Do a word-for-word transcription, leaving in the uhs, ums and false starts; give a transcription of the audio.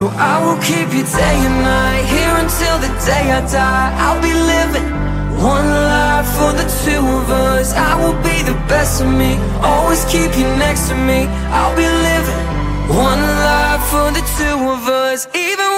I will keep you day and night, here until the day I die. I'll be living one life for the two of us. I will be the best of me, always keep you next to me. I'll be living one life for the two of us, even